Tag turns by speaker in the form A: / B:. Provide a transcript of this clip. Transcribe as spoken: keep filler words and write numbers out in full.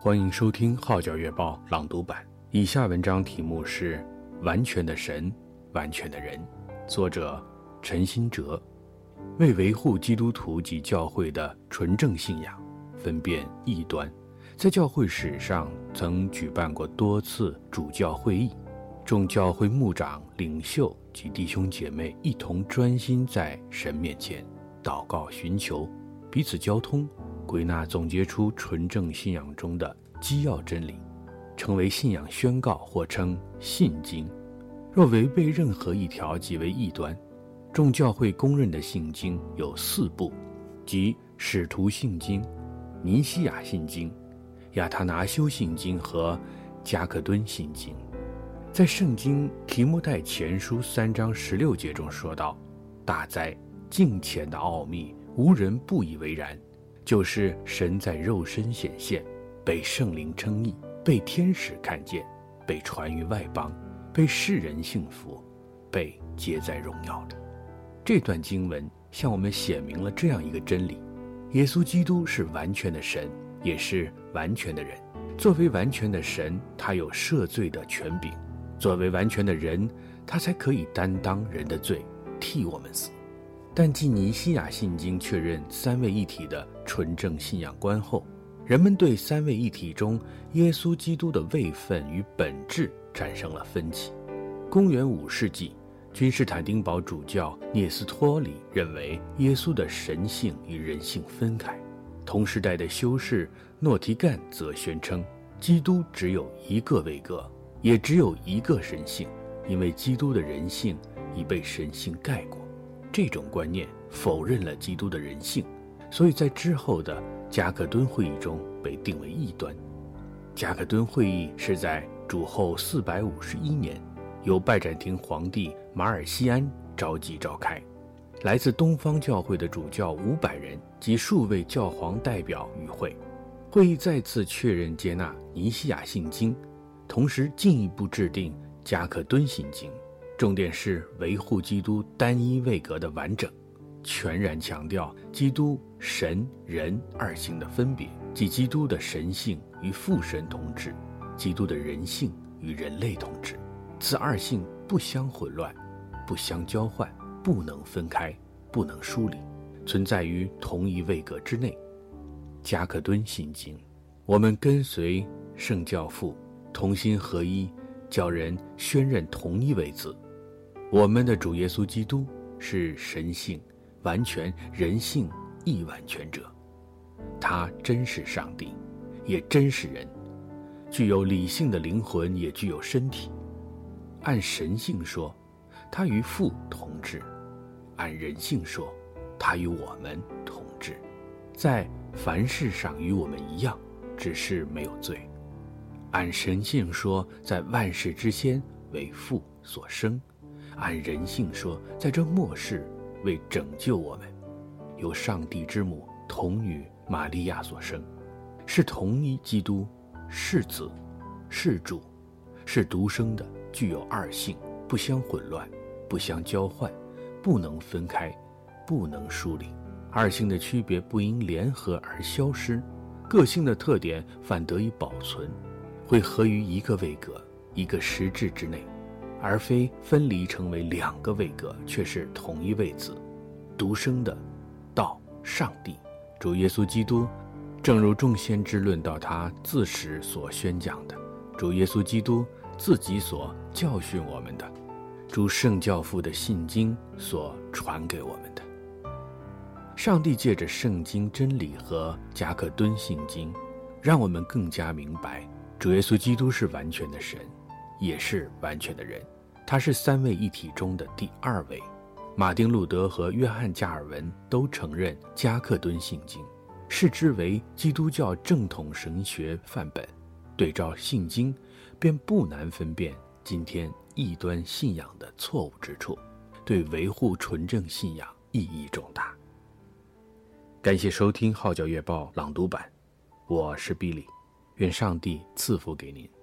A: 欢迎收听号角月报朗读版。以下文章题目是完全的神，完全的人，作者陈新哲。为维护基督徒及教会的纯正信仰，分辨异端，在教会史上曾举办过多次主教会议，众教会牧长、领袖及弟兄姐妹一同专心在神面前祷告寻求，彼此交通，归纳总结出纯正信仰中的基要真理，成为信仰宣告，或称信经。若违背任何一条，即为异端。众教会公认的信经有四部，即使徒信经、尼西亚信经、亚他拿修信经和加克敦信经。在圣经提摩太前书三章十六节中说道：大哉，敬虔的奥秘，无人不以为然，就是神在肉身显现，被圣灵称义，被天使看见，被传于外邦，被世人信服，被接在荣耀里。这段经文向我们显明了这样一个真理：耶稣基督是完全的神，也是完全的人。作为完全的神，他有赦罪的权柄；作为完全的人，他才可以担当人的罪，替我们死。但继尼西亚信经确认三位一体的纯正信仰观后，人们对三位一体中耶稣基督的位分与本质产生了分歧。公元五世纪，君士坦丁堡主教聂斯托里认为耶稣的神性与人性分开。同时代的修士诺提干则宣称，基督只有一个位格，也只有一个神性，因为基督的人性已被神性盖过。这种观念否认了基督的人性，所以在之后的加克敦会议中被定为异端。加克敦会议是在主后四百五十一年由拜占庭皇帝马尔西安召集召开，来自东方教会的主教五百人及数位教皇代表与会。会议再次确认接纳尼西亚信经，同时进一步制定加克敦信经，重点是维护基督单一位格的完整，全然强调基督神人二性的分别，即基督的神性与父神同治，基督的人性与人类同治。此二性不相混乱，不相交换，不能分开，不能疏离，存在于同一位格之内。加克敦信经，我们跟随圣教父同心合一，叫人宣认同一位子。我们的主耶稣基督是神性完全，人性亦完全者。他真是上帝，也真是人，具有理性的灵魂，也具有身体。按神性说，他与父同治；按人性说，他与我们同治，在凡事上与我们一样，只是没有罪。按神性说，在万事之先为父所生；按人性说，在这末世为拯救我们，由上帝之母童女玛利亚所生，是同一基督，是子，是主，是独生的，具有二性，不相混乱，不相交换，不能分开，不能疏离。二性的区别不因联合而消失，个性的特点反得以保存，会合于一个位格，一个实质之内，而非分离成为两个位格，却是同一位子，独生的道上帝主耶稣基督。正如众先知论到他自始所宣讲的，主耶稣基督自己所教训我们的，主圣教父的信经所传给我们的。上帝借着圣经真理和加克敦信经，让我们更加明白主耶稣基督是完全的神，也是完全的人。他是三位一体中的第二位。马丁路德和约翰加尔文都承认加克敦信经，视之为基督教正统神学范本。对照信经，便不难分辨今天异端信仰的错误之处，对维护纯正信仰意义重大。感谢收听号角月报朗读版，我是比利，愿上帝赐福给您。